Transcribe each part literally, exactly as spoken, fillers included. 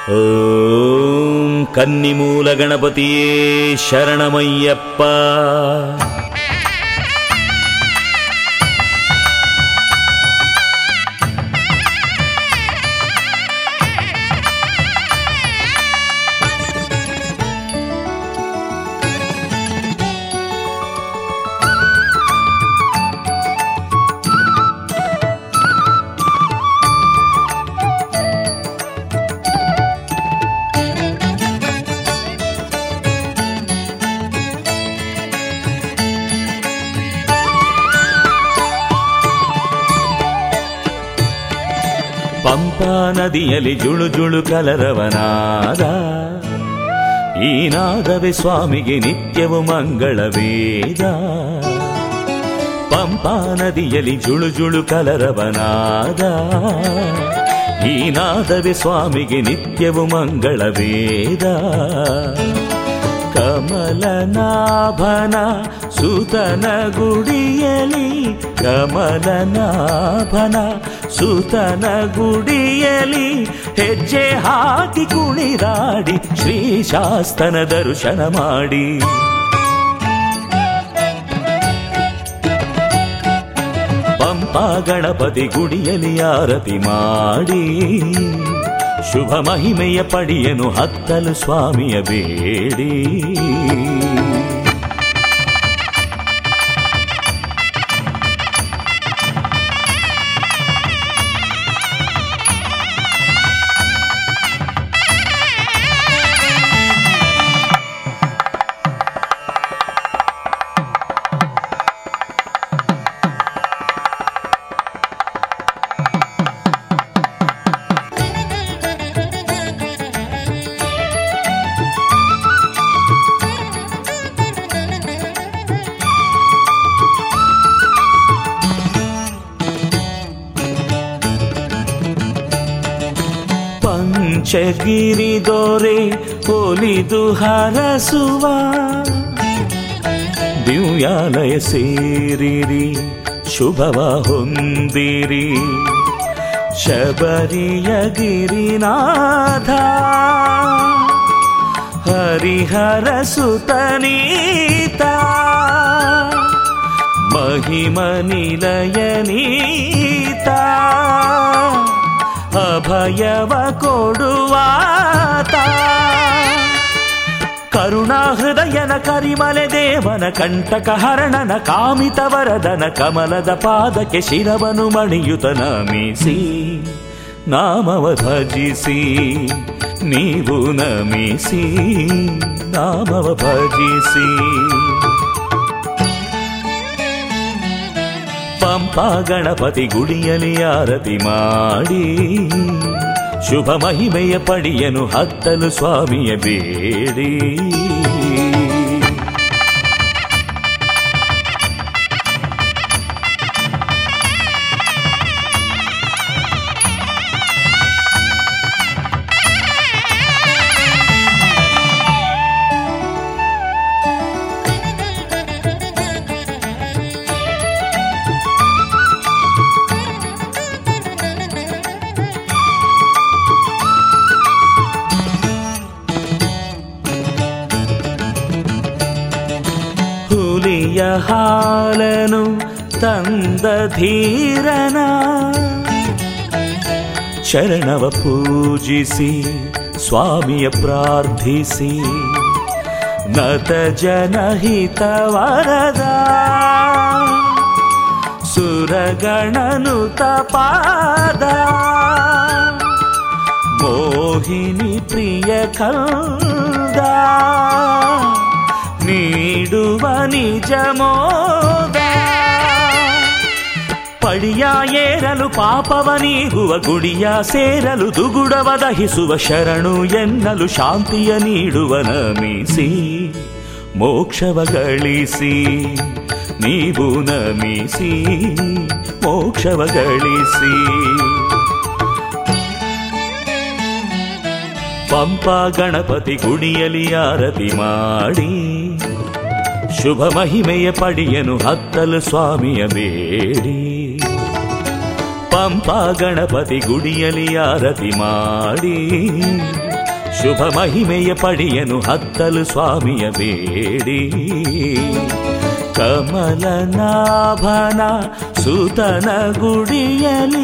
ಓಂ ಕನ್ನಿಮೂಲ ಗಣಪತಿಯೇ ಶರಣಮಯ್ಯಪ್ಪ. ಪಂಪಾ ನದಿಯಲ್ಲಿ ಜುಳು ಜುಳು ಕಲರವನಾದ, ಈ ನಾದವೇ ಸ್ವಾಮಿಗೆ ನಿತ್ಯವೂ ಮಂಗಳವೇದ. ಪಂಪಾ ನದಿಯಲ್ಲಿ ಜುಳು ಜುಳು ಕಲರವನಾದ, ಈ ನಾದವೇ ಸ್ವಾಮಿಗೆ ನಿತ್ಯವೂ ಮಂಗಳವೇದ. ಕಮಲನಾಭನ ಸುತನ ಗುಡಿಯಲಿ, ಕಮಲನಾಭನ ಸುತನ ಗುಡಿಯಲಿ ಹೆಜ್ಜೆ ಹಾಕಿ ಕುಣಿದಾಡಿ ಶ್ರೀ ಶಾಸ್ತನ ದರ್ಶನ ಮಾಡಿ. ಪಂಪಾ ಗಣಪತಿ ಗುಡಿಯಲಿ ಆರತಿ ಮಾಡಿ, ಶುಭ ಮಹಿಮೆಯ ಪಡಿಯನು ಹತ್ತಲು ಸ್ವಾಮಿಯ ಬೇಡಿ. ಪಂಚಗಿರಿ ದೊರೆ ಒಲಿದು ಹರಸುವ, ದಿವ್ಯಾಲಯ ಸೇರಿರಿ ಶುಭವ ಹೊಂದಿರಿ. ಶಬರಿಯ ಗಿರಿನಾಥ ಹರಿಹರ ಸುತನೀತ, ಮಹಿಮ ನಿಲಯನೀತ, ಅಭಯವ ಕೊಡುವಾತ. ಕರುಣಾಹೃದಯನ ಕರಿಮಲೆ ದೇವನ ಕಂಟಕ ಹರಣನ ಕಾಮಿತ ವರದನ ಕಮಲದ ಪಾದಕ್ಕೆ ಶಿರವನು ಮಣಿಯುತ ನಮಿಸಿ, ನಾಮವ ಭಜಿಸಿ ನೀವು ನಮಿಸಿ, ನಾಮವ ಭಜಿಸಿ. ಪಂಪಾ ಗಣಪತಿ ಗುಡಿಯಲಿ ಆರತಿ ಮಾಡಿ, ಶುಭ ಮಹಿಮೆಯ ಪಡಿಯನು ಹತ್ತಲು ಸ್ವಾಮಿಯ ಬೇಡಿ. ಹುಲಿಯ ಹಾಲನು ತಂದ ಧೀರನ ಚರಣವ ಪೂಜಿಸಿ ಸ್ವಾಮಿಯ ಪ್ರಾರ್ಥಿಸಿ, ನತ ಜನಹಿತ ವರದ ಸುರಗಣನುತ ಪಾದ, ಮೋಹಿನಿ ಪ್ರಿಯ ಕಂದ ನೀಡುವ ನಿಜ ಮೋದ. ಪಡಿಯ ಏರಲು ಪಾಪವ ನೀಗುವ, ಗುಡಿಯ ಸೇರಲು ದುಗುಡವ ದಹಿಸುವ, ಶರಣು ಎನ್ನಲು ಶಾಂತಿಯ ನೀಡುವ ನಮಿಸಿ, ಮೋಕ್ಷವ ಗಳಿಸಿ ನೀವು ನಮಿಸಿ, ಮೋಕ್ಷವ ಗಳಿಸಿ. ಪಂಪಾ ಗಣಪತಿ ಗುಡಿಯಲಿ ಆರತಿ ಮಾಡಿ, ಶುಭ ಮಹಿಮೆಯ ಪಡಿಯನು ಹತ್ತಲು ಸ್ವಾಮಿಯ ಬೇಡಿ. ಪಂಪಾ ಗಣಪತಿ ಗುಡಿಯಲಿ ಆರತಿ ಮಾಡಿ ಶುಭ ಮಹಿಮೆಯ ಪಡೆಯನು ಹತ್ತಲು ಸ್ವಾಮಿಯ ಬೇಡಿ ಕಮಲನಾಭನ ಸುತನ ಗುಡಿಯಲಿ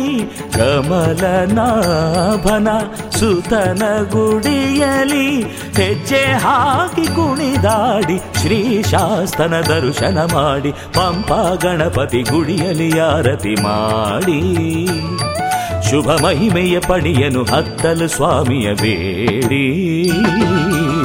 ಕಮಲನಾಭನ ಸುತನ ಗುಡಿಯಲಿ ಹೆಜ್ಜೆ ಹಾಕಿ ಕುಣಿದಾಡಿ ಶ್ರೀ ಶಾಸ್ತನ ದರ್ಶನ ಮಾಡಿ ಪಂಪಾ ಗಣಪತಿ ಗುಡಿಯಲಿ ಆರತಿ ಮಾಡಿ ಶುಭ ಮಹಿಮೆಯ ಪಡೆಯನು ಹತ್ತಲು ಸ್ವಾಮಿಯ ಬೇಡಿ